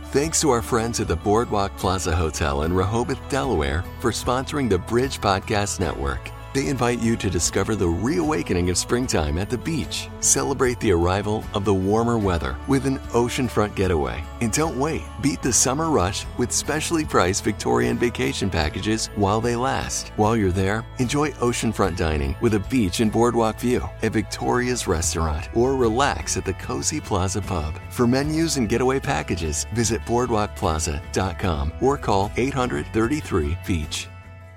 Thanks to our friends at the Boardwalk Plaza Hotel in Rehoboth, Delaware, for sponsoring the Bridge Podcast Network. They invite you to discover the reawakening of springtime at the beach. Celebrate the arrival of the warmer weather with an oceanfront getaway. And don't wait. Beat the summer rush with specially priced Victorian vacation packages while they last. While you're there, enjoy oceanfront dining with a beach and boardwalk view at Victoria's Restaurant, or relax at the Cozy Plaza Pub. For menus and getaway packages, visit boardwalkplaza.com or call 800-33-BEACH.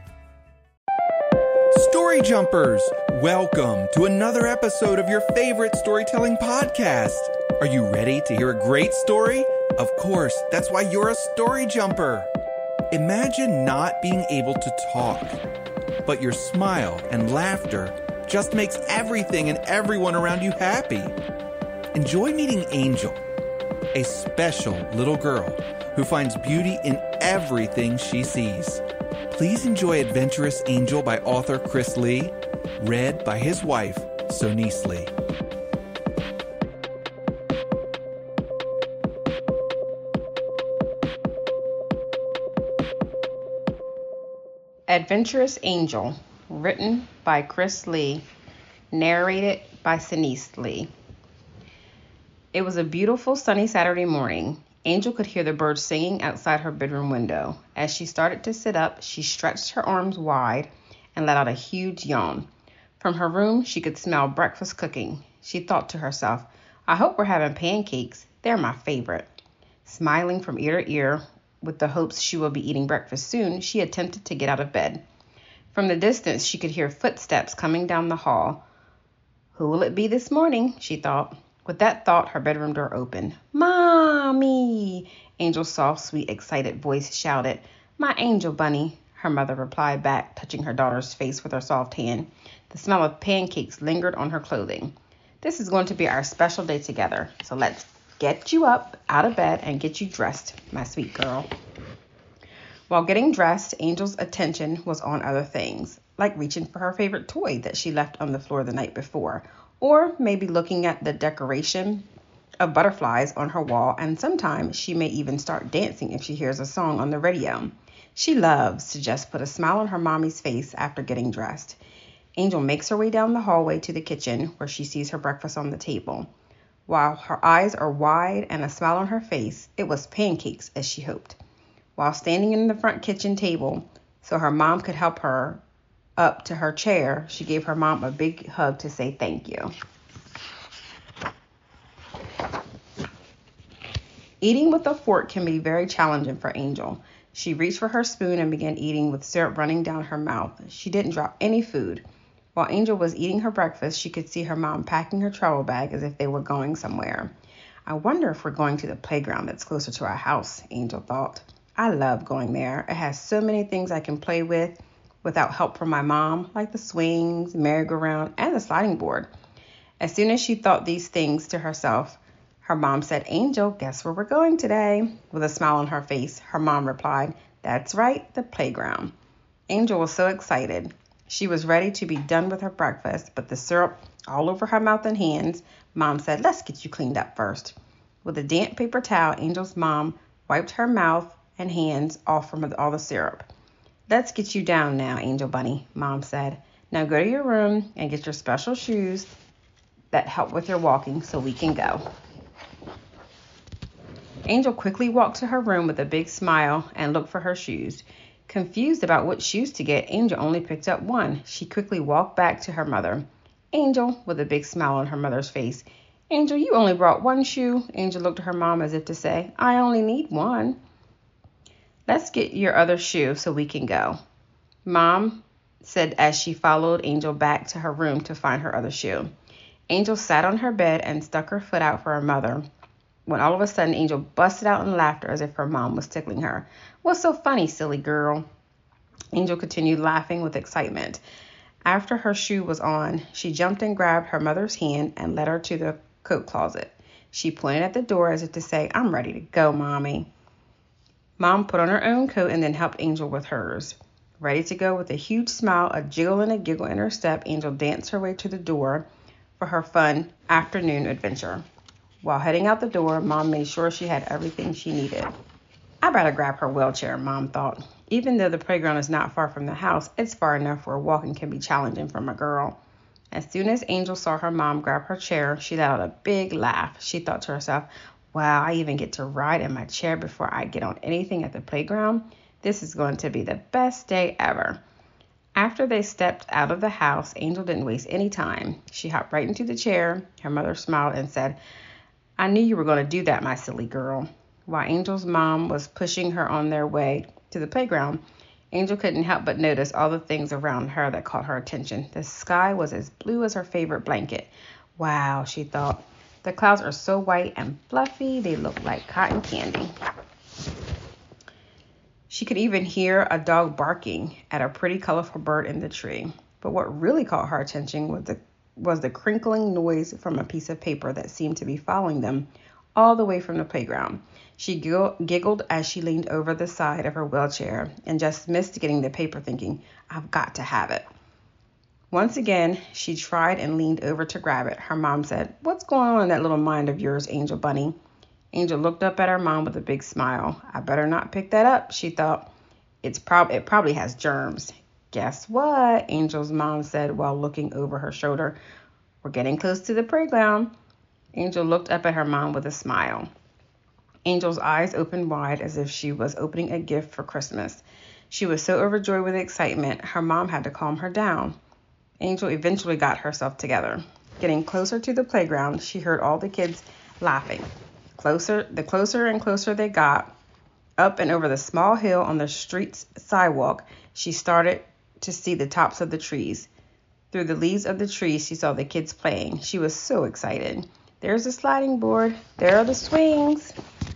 Story Jumpers, welcome to another episode of your favorite storytelling podcast. Are you ready to hear a great story? Of course, that's why you're a story jumper. Imagine not being able to talk, but your smile and laughter just makes everything and everyone around you happy. Enjoy meeting Angel, a special little girl who finds beauty in everything she sees. Please enjoy Adventurous Angel by author Chris Lee, read by his wife, Sonice Lee. Adventurous Angel, written by Chris Lee, narrated by Sonice Lee. It was a beautiful sunny Saturday morning. Angel could hear the birds singing outside her bedroom window. As she started to sit up, she stretched her arms wide and let out a huge yawn. From her room, she could smell breakfast cooking. She thought to herself, I hope we're having pancakes. They're my favorite. Smiling from ear to ear with the hopes she will be eating breakfast soon, she attempted to get out of bed. From the distance, she could hear footsteps coming down the hall. Who will it be this morning? She thought. With that thought, her bedroom door opened. Mommy! Angel's soft, sweet, excited voice shouted. My angel bunny, her mother replied back, touching her daughter's face with her soft hand. The smell of pancakes lingered on her clothing. This is going to be our special day together, so let's get you up out of bed and get you dressed, my sweet girl. While getting dressed, Angel's attention was on other things, like reaching for her favorite toy that she left on the floor the night before, or maybe looking at the decoration of butterflies on her wall, and sometimes she may even start dancing if she hears a song on the radio. She loves to just put a smile on her mommy's face after getting dressed. Angel makes her way down the hallway to the kitchen, where she sees her breakfast on the table. While her eyes are wide and a smile on her face, it was pancakes, as she hoped. While standing in the front kitchen table so her mom could help her up to her chair, she gave her mom a big hug to say thank you. Eating with a fork can be very challenging for Angel. She reached for her spoon and began eating with syrup running down her mouth. She didn't drop any food. While Angel was eating her breakfast, she could see her mom packing her travel bag as if they were going somewhere. I wonder if we're going to the playground that's closer to our house, Angel thought. I love going there. It has so many things I can play with without help from my mom, like the swings, merry-go-round, and the sliding board. As soon as she thought these things to herself, her mom said, Angel, guess where we're going today? With a smile on her face, her mom replied, That's right, the playground. Angel was so excited. She was ready to be done with her breakfast, but the syrup all over her mouth and hands, Mom said, Let's get you cleaned up first. With a damp paper towel, Angel's mom wiped her mouth and hands off from all the syrup. Let's get you down now, Angel Bunny, Mom said. Now go to your room and get your special shoes that help with your walking so we can go. Angel quickly walked to her room with a big smile and looked for her shoes. Confused about what shoes to get, Angel only picked up one. She quickly walked back to her mother. Angel, with a big smile on her mother's face. Angel, you only brought one shoe. Angel looked at her mom as if to say, I only need one. Let's get your other shoe so we can go, Mom said as she followed Angel back to her room to find her other shoe. Angel sat on her bed and stuck her foot out for her mother, when all of a sudden Angel busted out in laughter as if her mom was tickling her. What's so funny, silly girl? Angel continued laughing with excitement. After her shoe was on, she jumped and grabbed her mother's hand and led her to the coat closet. She pointed at the door as if to say, I'm ready to go, Mommy. Mom put on her own coat and then helped Angel with hers. Ready to go with a huge smile, a jiggle and a giggle in her step, Angel danced her way to the door for her fun afternoon adventure. While heading out the door, Mom made sure she had everything she needed. I better grab her wheelchair, Mom thought. Even though the playground is not far from the house, it's far enough where walking can be challenging from a girl. As soon as Angel saw her mom grab her chair, she let out a big laugh. She thought to herself, wow, I even get to ride in my chair before I get on anything at the playground. This is going to be the best day ever. After they stepped out of the house, Angel didn't waste any time. She hopped right into the chair. Her mother smiled and said, I knew you were going to do that, my silly girl. While Angel's mom was pushing her on their way to the playground, Angel couldn't help but notice all the things around her that caught her attention. The sky was as blue as her favorite blanket. Wow, she thought. The clouds are so white and fluffy, they look like cotton candy. She could even hear a dog barking at a pretty colorful bird in the tree. But what really caught her attention was the crinkling noise from a piece of paper that seemed to be following them all the way from the playground. She giggled as she leaned over the side of her wheelchair and just missed getting the paper, thinking, I've got to have it. Once again, she tried and leaned over to grab it. Her mom said, what's going on in that little mind of yours, Angel Bunny? Angel looked up at her mom with a big smile. I better not pick that up, she thought. It probably has germs. Guess what? Angel's mom said while looking over her shoulder. We're getting close to the playground. Angel looked up at her mom with a smile. Angel's eyes opened wide as if she was opening a gift for Christmas. She was so overjoyed with excitement, her mom had to calm her down. Angel eventually got herself together. Getting closer to the playground, she heard all the kids laughing. The closer and closer they got, up and over the small hill on the street's sidewalk, she started to see the tops of the trees. Through the leaves of the trees, she saw the kids playing. She was so excited. There's the sliding board. There are the swings.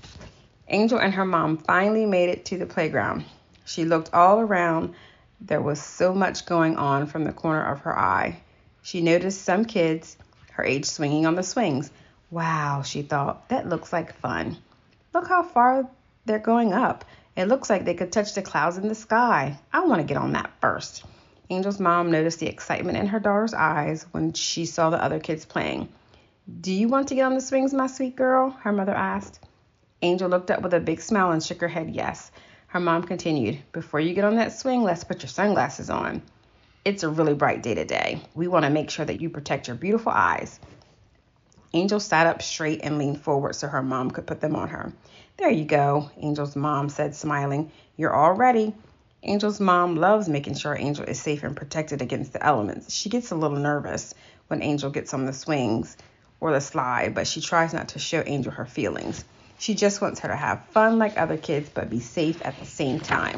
Angel and her mom finally made it to the playground. She looked all around. There was so much going on from the corner of her eye. She noticed some kids her age swinging on the swings. Wow, she thought, that looks like fun. Look how far they're going up. It looks like they could touch the clouds in the sky. I want to get on that first. Angel's mom noticed the excitement in her daughter's eyes when she saw the other kids playing. Do you want to get on the swings, my sweet girl? Her mother asked. Angel looked up with a big smile and shook her head yes. Her mom continued, before you get on that swing, let's put your sunglasses on. It's a really bright day today. We want to make sure that you protect your beautiful eyes. Angel sat up straight and leaned forward so her mom could put them on her. There you go, Angel's mom said, smiling. You're all ready. Angel's mom loves making sure Angel is safe and protected against the elements. She gets a little nervous when Angel gets on the swings or the slide, but she tries not to show Angel her feelings. She just wants her to have fun like other kids, but be safe at the same time.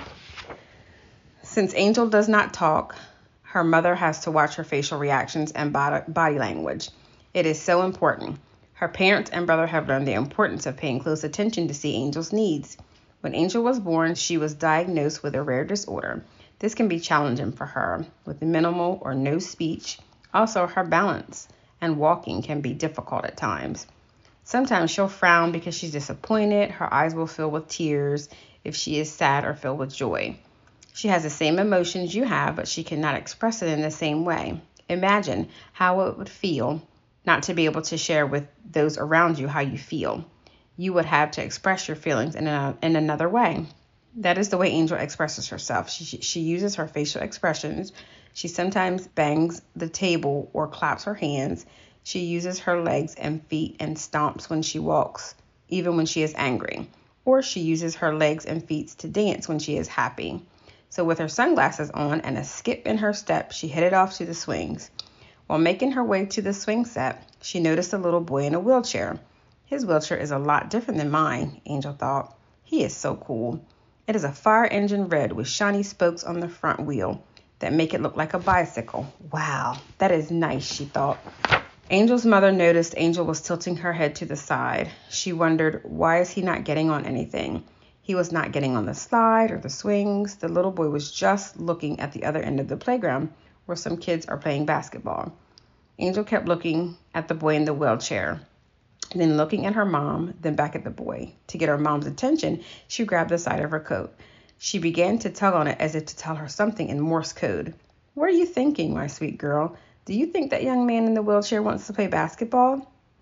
Since Angel does not talk, her mother has to watch her facial reactions and body language. It is so important. Her parents and brother have learned the importance of paying close attention to see Angel's needs. When Angel was born, she was diagnosed with a rare disorder. This can be challenging for her, with minimal or no speech. Also, her balance and walking can be difficult at times. Sometimes she'll frown because she's disappointed. Her eyes will fill with tears if she is sad or filled with joy. She has the same emotions you have, but she cannot express it in the same way. Imagine how it would feel not to be able to share with those around you how you feel. You would have to express your feelings in another way. That is the way Angel expresses herself. She uses her facial expressions. She sometimes bangs the table or claps her hands. She uses her legs and feet and stomps when she walks, even when she is angry. Or she uses her legs and feet to dance when she is happy. So with her sunglasses on and a skip in her step, she headed off to the swings. While making her way to the swing set, she noticed a little boy in a wheelchair. His wheelchair is a lot different than mine, Angel thought. He is so cool. It is a fire engine red with shiny spokes on the front wheel that make it look like a bicycle. Wow, that is nice, she thought. Angel's mother noticed Angel was tilting her head to the side. She wondered, why is he not getting on anything? He was not getting on the slide or the swings. The little boy was just looking at the other end of the playground where some kids are playing basketball. Angel kept looking at the boy in the wheelchair, then looking at her mom, then back at the boy. To get her mom's attention, she grabbed the side of her coat. She began to tug on it as if to tell her something in Morse code. What are you thinking, my sweet girl? Do you think that young man in the wheelchair wants to play basketball?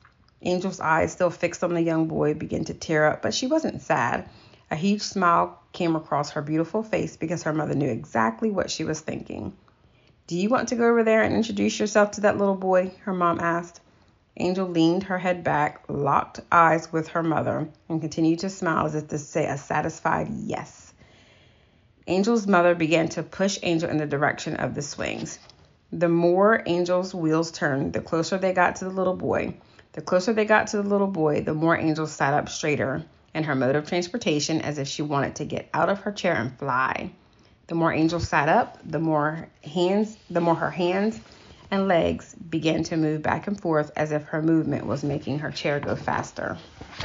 Angel's eyes, still fixed on the young boy, began to tear up, but she wasn't sad. A huge smile came across her beautiful face because her mother knew exactly what she was thinking. "Do you want to go over there and introduce yourself to that little boy?" her mom asked. Angel leaned her head back, locked eyes with her mother, and continued to smile as if to say a satisfied yes. Angel's mother began to push Angel in the direction of the swings. The more Angel's wheels turned, the closer they got to the little boy. The closer they got to the little boy, the more Angel sat up straighter in her mode of transportation, as if she wanted to get out of her chair and fly. The more Angel sat up, the more her hands and legs began to move back and forth, as if her movement was making her chair go faster.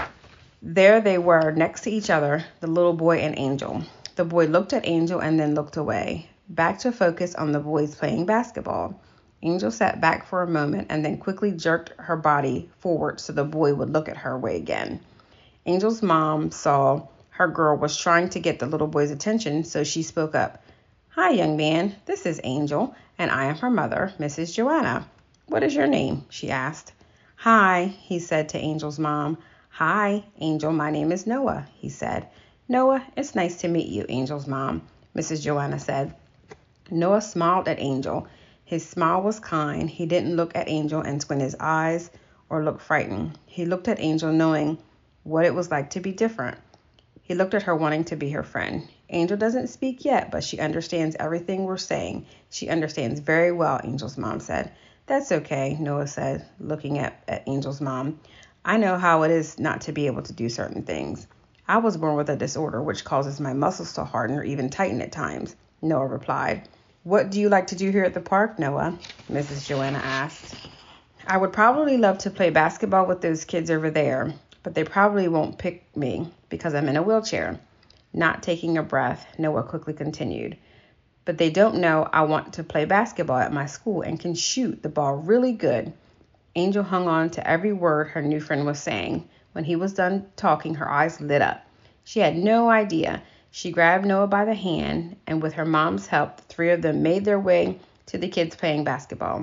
There they were, next to each other, the little boy and Angel. The boy looked at Angel and then looked away, back to focus on the boys playing basketball. Angel sat back for a moment and then quickly jerked her body forward so the boy would look at her way again. Angel's mom saw her girl was trying to get the little boy's attention, so she spoke up. "Hi, young man. This is Angel, and I am her mother, Mrs. Joanna. What is your name?" she asked. "Hi," he said to Angel's mom. "Hi, Angel. My name is Noah," he said. "Noah, it's nice to meet you," Angel's mom, Mrs. Joanna said. Noah smiled at Angel. His smile was kind. He didn't look at Angel and squint his eyes or look frightened. He looked at Angel knowing what it was like to be different. He looked at her wanting to be her friend. "Angel doesn't speak yet, but she understands everything we're saying. She understands very well," Angel's mom said. "That's okay," Noah said, looking at Angel's mom. "I know how it is not to be able to do certain things. I was born with a disorder which causes my muscles to harden or even tighten at times," Noah replied. "What do you like to do here at the park, Noah?" Mrs. Joanna asked. "I would probably love to play basketball with those kids over there, but they probably won't pick me because I'm in a wheelchair." Not taking a breath, Noah quickly continued. "But they don't know I want to play basketball at my school and can shoot the ball really good." Angel hung on to every word her new friend was saying. When he was done talking, her eyes lit up. She had no idea. She grabbed Noah by the hand, and with her mom's help, the three of them made their way to the kids playing basketball.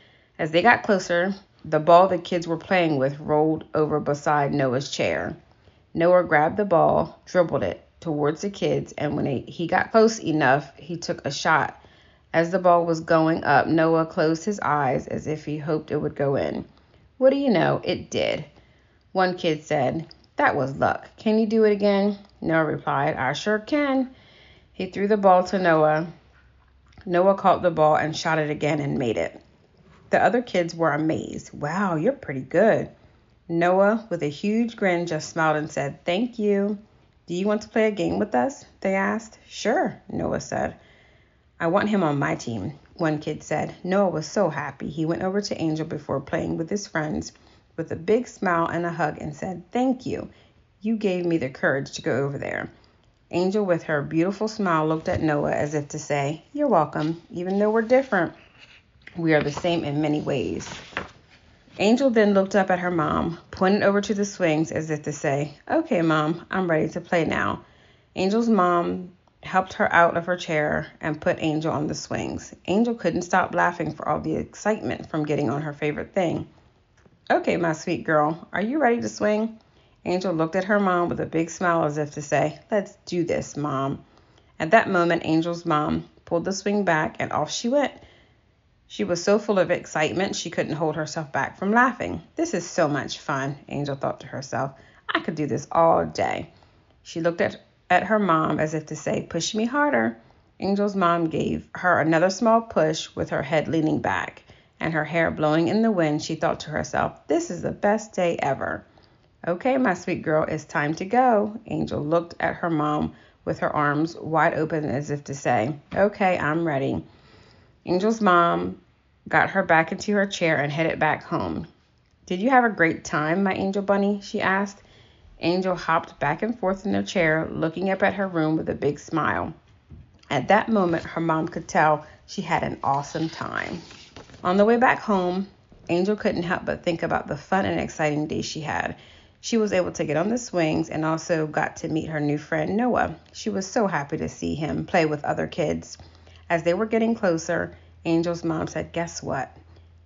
As they got closer, the ball the kids were playing with rolled over beside Noah's chair. Noah grabbed the ball, dribbled it towards the kids, and when he got close enough, he took a shot. As the ball was going up, Noah closed his eyes as if he hoped it would go in. What do you know? It did. One kid said, "That was luck. Can you do it again?" Noah replied, "I sure can." He threw the ball to Noah. Noah caught the ball and shot it again and made it. The other kids were amazed. "Wow, you're pretty good." Noah, with a huge grin, just smiled and said, "Thank you." "Do you want to play a game with us?" they asked. "Sure," Noah said. "I want him on my team," one kid said. Noah was so happy. He went over to Angel before playing with his friends with a big smile and a hug and said, "Thank you. You gave me the courage to go over there." Angel, with her beautiful smile, looked at Noah as if to say, "You're welcome. Even though we're different, we are the same in many ways." Angel then looked up at her mom, pointed over to the swings as if to say, "Okay, Mom, I'm ready to play now." Angel's mom helped her out of her chair and put Angel on the swings. Angel couldn't stop laughing for all the excitement from getting on her favorite thing. "Okay, my sweet girl, are you ready to swing?" Angel looked at her mom with a big smile as if to say, "Let's do this, Mom." At that moment, Angel's mom pulled the swing back and off she went. She was so full of excitement she couldn't hold herself back from laughing. "This is so much fun," Angel thought to herself. "I could do this all day." She looked at her mom as if to say, "Push me harder." Angel's mom gave her another small push with her head leaning back and her hair blowing in the wind. She thought to herself, "This is the best day ever." "Okay, my sweet girl, it's time to go." Angel looked at her mom with her arms wide open as if to say, "Okay, I'm ready." Angel's mom got her back into her chair and headed back home. "Did you have a great time, my angel bunny?" she asked. Angel hopped back and forth in her chair, looking up at her room with a big smile. At that moment, her mom could tell she had an awesome time. On the way back home, Angel couldn't help but think about the fun and exciting day she had. She was able to get on the swings and also got to meet her new friend, Noah. She was so happy to see him play with other kids. As they were getting closer, Angel's mom said, "Guess what?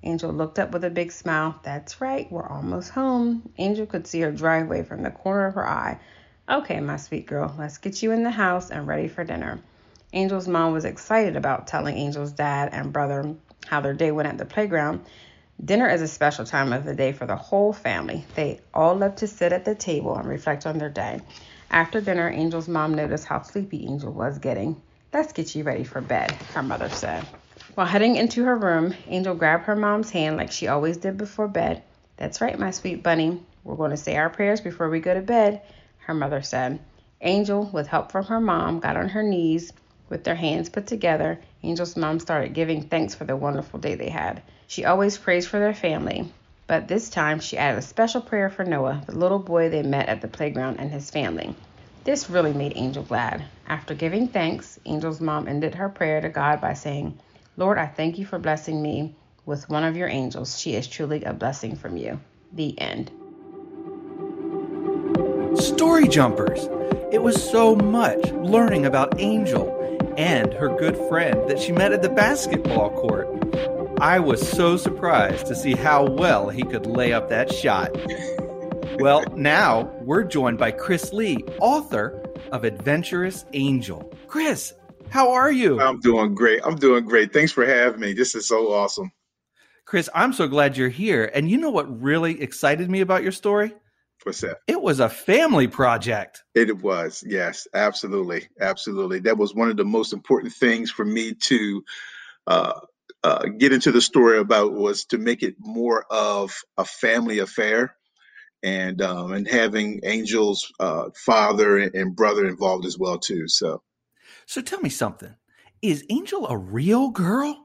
Angel looked up with a big smile. That's right, we're almost home. Angel could see her driveway from the corner of her eye. Okay, my sweet girl, let's get you in the house and ready for dinner. Angel's mom was excited about telling Angel's dad and brother how their day went at the playground. Dinner is a special time of the day for the whole family. They all love to sit at the table and reflect on their day. After dinner, Angel's mom noticed how sleepy Angel was getting. Let's get you ready for bed, her mother said. While heading into her room, Angel grabbed her mom's hand like she always did before bed. That's right, my sweet bunny. We're going to say our prayers before we go to bed, her mother said. Angel, with help from her mom, got on her knees. With their hands put together, Angel's mom started giving thanks for the wonderful day they had. She always prays for their family, but this time she added a special prayer for Noah, the little boy they met at the playground, and his family. This really made Angel glad. After giving thanks, Angel's mom ended her prayer to God by saying, Lord, I thank you for blessing me with one of your angels. She is truly a blessing from you. The end. Story Jumpers! It was so much learning about Angel and her good friend that she met at the basketball court. I was so surprised to see how well he could lay up that shot. Well, now we're joined by Chris Lee, author of Adventurous Angel. Chris, how are you? I'm doing great. Thanks for having me. This is so awesome. Chris, I'm so glad you're here. And you know what really excited me about your story? What's that? It was a family project. It was. Yes, absolutely. Absolutely. That was one of the most important things for me to get into the story about, was to make it more of a family affair, and having Angel's father and brother involved as well too. So tell me something. Is Angel a real girl?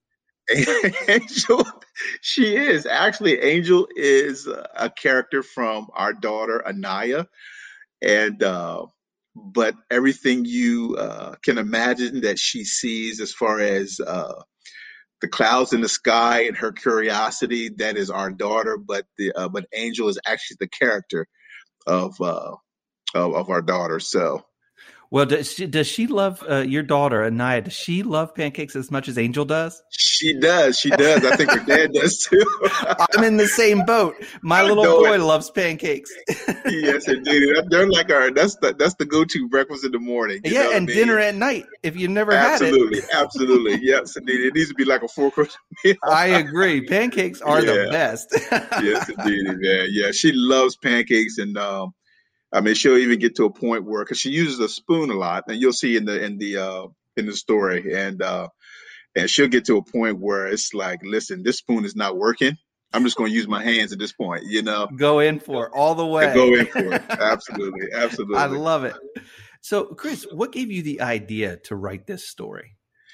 Angel, she is. Actually, Angel is a character from our daughter, Anaya. And, but everything you can imagine that she sees as far as the clouds in the sky and her curiosity, that is our daughter. But Angel is actually the character of our daughter. So. Well, does she love your daughter, Anaya? Does she love pancakes as much as Angel does? She does. I think her dad does too. I'm in the same boat. My little boy loves pancakes. Yes, indeed. They're like that's the go-to breakfast in the morning. Yeah, and dinner at night if you've never had it. Absolutely. Yes, indeed. It needs to be like a 4-course meal. I agree. Pancakes are the best. Yes, indeed. Yeah. She loves pancakes, and she'll even get to a point where, because she uses a spoon a lot, and you'll see in the story, and she'll get to a point where it's like, listen, this spoon is not working. I'm just going to use my hands at this point, Go in for it all the way. Go in for it. Absolutely. I love it. So, Chris, what gave you the idea to write this story?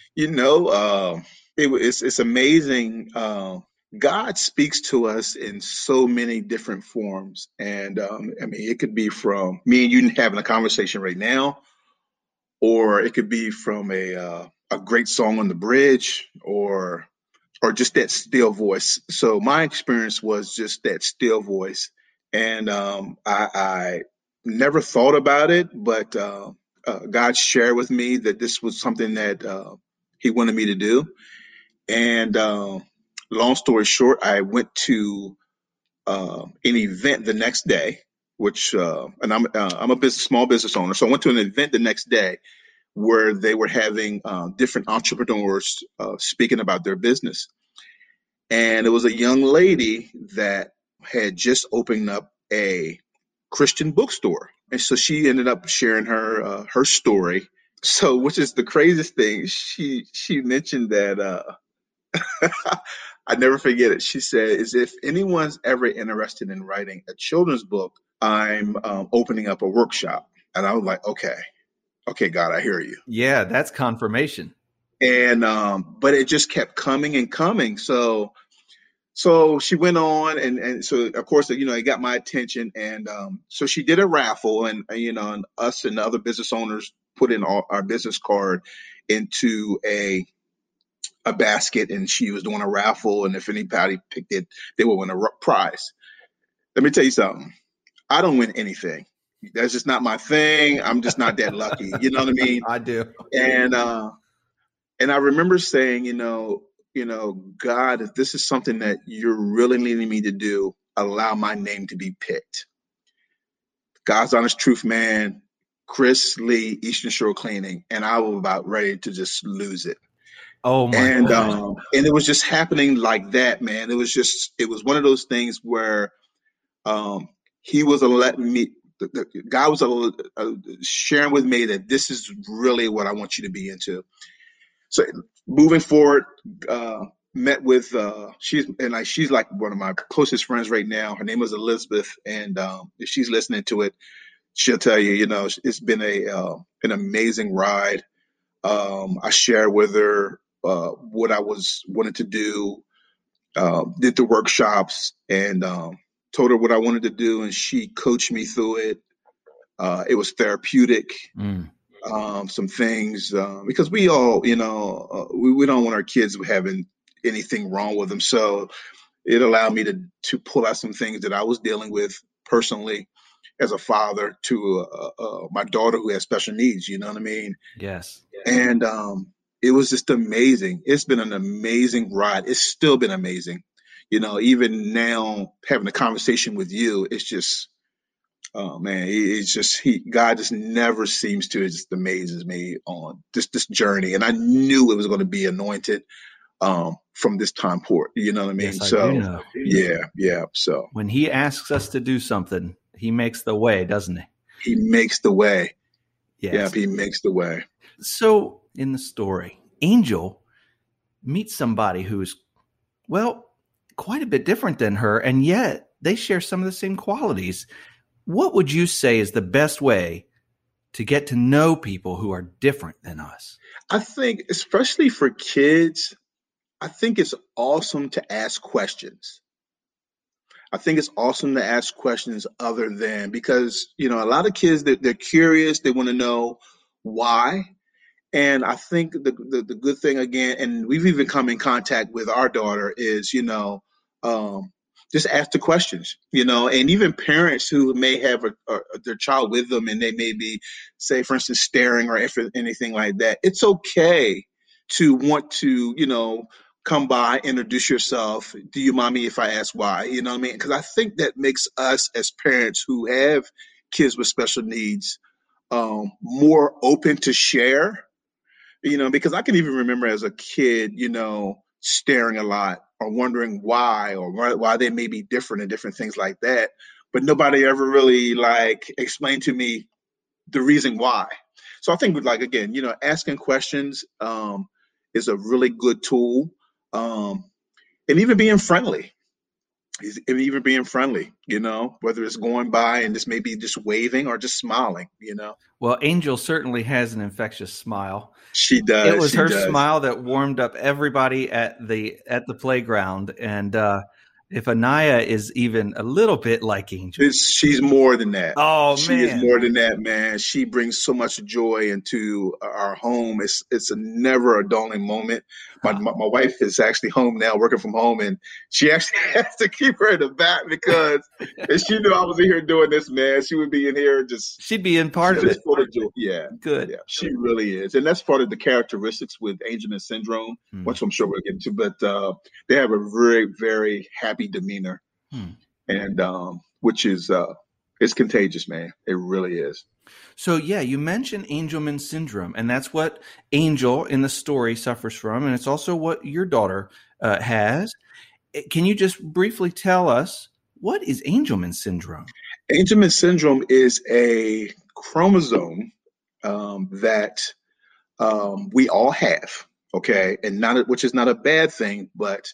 It's amazing. God speaks to us in so many different forms. And it could be from me and you having a conversation right now, or it could be from a great song on the bridge, or just that still voice. So my experience was just that still voice. And I never thought about it, but God shared with me that this was something that he wanted me to do. And long story short, I went to an event the next day, which and I'm a small business owner, so I went to an event the next day where they were having different entrepreneurs speaking about their business, and it was a young lady that had just opened up a Christian bookstore, and so she ended up sharing her story. So, which is the craziest thing, she mentioned that. I never forget it. She said, "Is if anyone's ever interested in writing a children's book, I'm opening up a workshop." And I was like, okay, God, I hear you. Yeah, that's confirmation. And but it just kept coming and coming. So she went on, and so of course, it got my attention. And so she did a raffle, and and us and the other business owners put in our business card into a basket, and she was doing a raffle, and if anybody picked it, they would win a prize. Let me tell you something. I don't win anything. That's just not my thing. I'm just not that lucky. You know what I mean? I do. And I remember saying, God, if this is something that you're really leading me to do, allow my name to be picked. God's honest truth, man, Chris Lee, Eastern Shore Cleaning, and I was about ready to just lose it. Oh my And God. and it was just happening like that, man. It was one of those things where he was letting me. The guy was sharing with me that this is really what I want you to be into. So moving forward, met with she's like one of my closest friends right now. Her name is Elizabeth, and if she's listening to it, she'll tell you, it's been an amazing ride. I shared with her what I was wanting to do, did the workshops, and told her what I wanted to do, and she coached me through it. It was therapeutic. Some things because we all, we don't want our kids having anything wrong with them. So it allowed me to pull out some things that I was dealing with personally as a father to my daughter who has special needs. You know what I mean? Yes. And it was just amazing. It's been an amazing ride. It's still been amazing. Even now having a conversation with you, it's just, oh man, God just never seems to. It just amazes me on this journey. And I knew it was going to be anointed from this time forward. You know what I mean? Yes, I So do know. yeah. So When he asks us to do something, he makes the way, doesn't he? he makes the way. Yes. Yeah, he makes the way. So in the story, Angel meets somebody who's, well, quite a bit different than her, and yet they share some of the same qualities. What would you say is the best way to get to know people who are different than us? I think, especially for kids, I think it's awesome to ask questions. I think it's awesome to ask questions other than, because, a lot of kids, they're curious. They want to know why. And I think the good thing, again, and we've even come in contact with our daughter, is, just ask the questions, and even parents who may have their child with them and they may be, say, for instance, staring or anything like that. It's okay to want to, come by, introduce yourself. Do you mind me if I ask why? You know what I mean? Because I think that makes us as parents who have kids with special needs more open to share. Because I can even remember as a kid, staring a lot or wondering why, or why they may be different and different things like that. But nobody ever really explained to me the reason why. So I think again, asking questions is a really good tool. And even being friendly. Even being friendly, whether it's going by and just maybe just waving or just smiling, Well, Angel certainly has an infectious smile. She does. It was her smile that warmed up everybody at the playground. And if Anaya is even a little bit like Angel, she's more than that. Oh, she man. is more than that, man. She brings so much joy into our home. It's a never a dulling moment. My wife is actually home now, working from home, and she actually has to keep her in the back because if she knew I was in here doing this, man, she would be in here she'd be in part of it. Full of joy. Yeah, good. Yeah, she really is, and that's part of the characteristics with Angelman syndrome, which I'm sure we'll get into. But they have a very, very happy demeanor, and which is it's contagious, man. It really is. So, yeah, you mentioned Angelman syndrome, and that's what Angel in the story suffers from, and it's also what your daughter has. Can you just briefly tell us, what is Angelman syndrome? Angelman syndrome is a chromosome that we all have, okay, and which is not a bad thing, but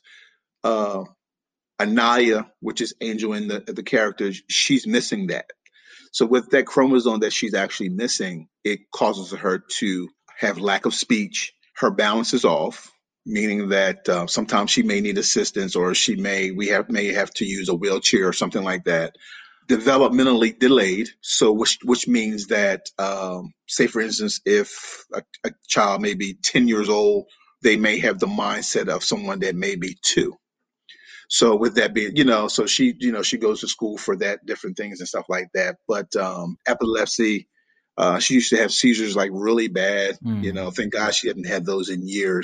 Anaya, which is Angel in the character, she's missing that. So with that chromosome that she's actually missing, it causes her to have lack of speech. Her balance is off, meaning that sometimes she may need assistance, or she may have to use a wheelchair or something like that. Developmentally delayed, so which means that, say for instance, if a child may be 10 years old, they may have the mindset of someone that may be 2. So with that being, so she goes to school for that, different things and stuff like that. But epilepsy, she used to have seizures like really bad. Thank God she hadn't had those in years.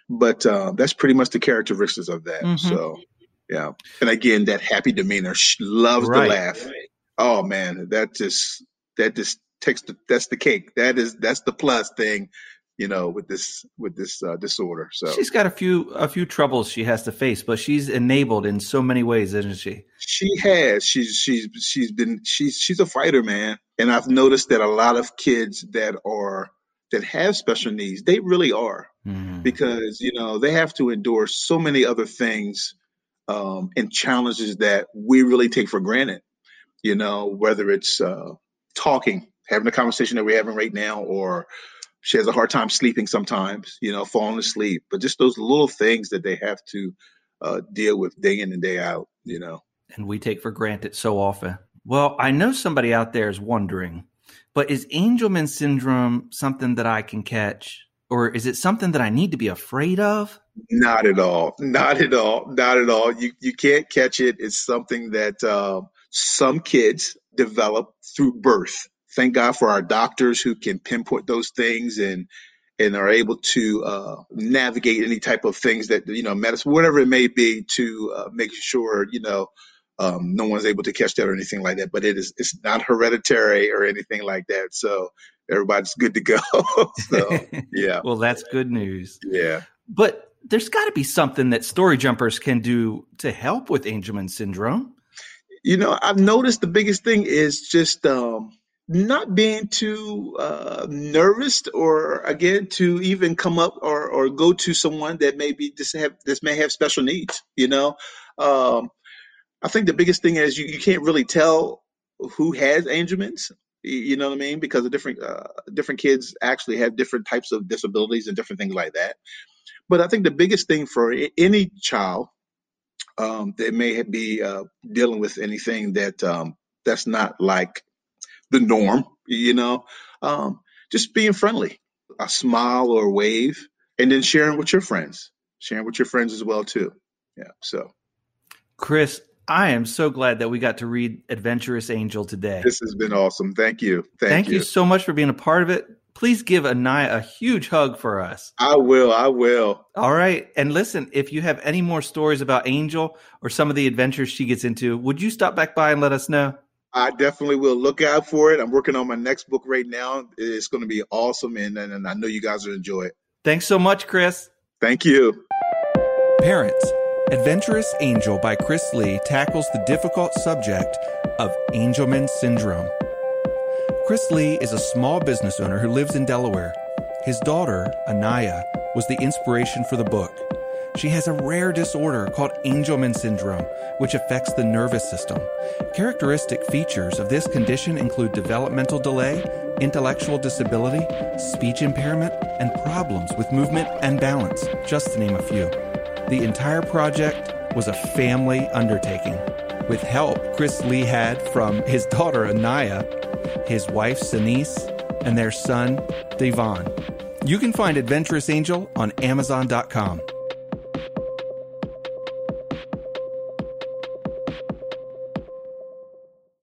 but that's pretty much the characteristics of that. Mm-hmm. So, yeah. And again, that happy demeanor, she loves to laugh. Oh man, that just takes that's the cake. That's the plus thing, with this disorder. So she's got a few troubles she has to face, but she's enabled in so many ways, isn't she? She has. She's a fighter, man. And I've noticed that a lot of kids that have special needs, they really are, because they have to endure so many other things and challenges that we really take for granted. Whether it's talking, having a conversation that we're having right now, or she has a hard time sleeping sometimes, falling asleep. But just those little things that they have to deal with day in and day out, And we take for granted so often. Well, I know somebody out there is wondering, but is Angelman syndrome something that I can catch? Or is it something that I need to be afraid of? Not at all. Not at all. Not at all. You can't catch it. It's something that some kids develop through birth. Thank God for our doctors who can pinpoint those things and are able to navigate any type of things that, medicine, whatever it may be, to make sure, no one's able to catch that or anything like that. But it's not hereditary or anything like that. So everybody's good to go. So, yeah. Well, that's good news. Yeah. But there's got to be something that Story Jumpers can do to help with Angelman syndrome. I've noticed the biggest thing is just not being too nervous, or again, to even come up or go to someone that may have special needs. I think the biggest thing is you can't really tell who has Angelman's. You know what I mean? Because of different kids actually have different types of disabilities and different things like that. But I think the biggest thing for any child that may be dealing with anything that's not like the norm, just being friendly, a smile or a wave, and then sharing with your friends as well too. Yeah. So, Chris, I am so glad that we got to read Adventurous Angel today. This has been awesome. Thank you. Thank you so much for being a part of it. Please give Anaya a huge hug for us. I will. All right. And listen, if you have any more stories about Angel or some of the adventures she gets into, would you stop back by and let us know? I definitely will. Look out for it. I'm working on my next book right now. It's going to be awesome, and I know you guys will enjoy it. Thanks so much, Chris. Thank you. Parents, Adventurous Angel by Chris Lee tackles the difficult subject of Angelman syndrome. Chris Lee is a small business owner who lives in Delaware. His daughter, Anaya, was the inspiration for the book. She has a rare disorder called Angelman syndrome, which affects the nervous system. Characteristic features of this condition include developmental delay, intellectual disability, speech impairment, and problems with movement and balance, just to name a few. The entire project was a family undertaking, with help Chris Lee had from his daughter, Anaya, his wife, Sinise, and their son, Devon. You can find Adventurous Angel on Amazon.com.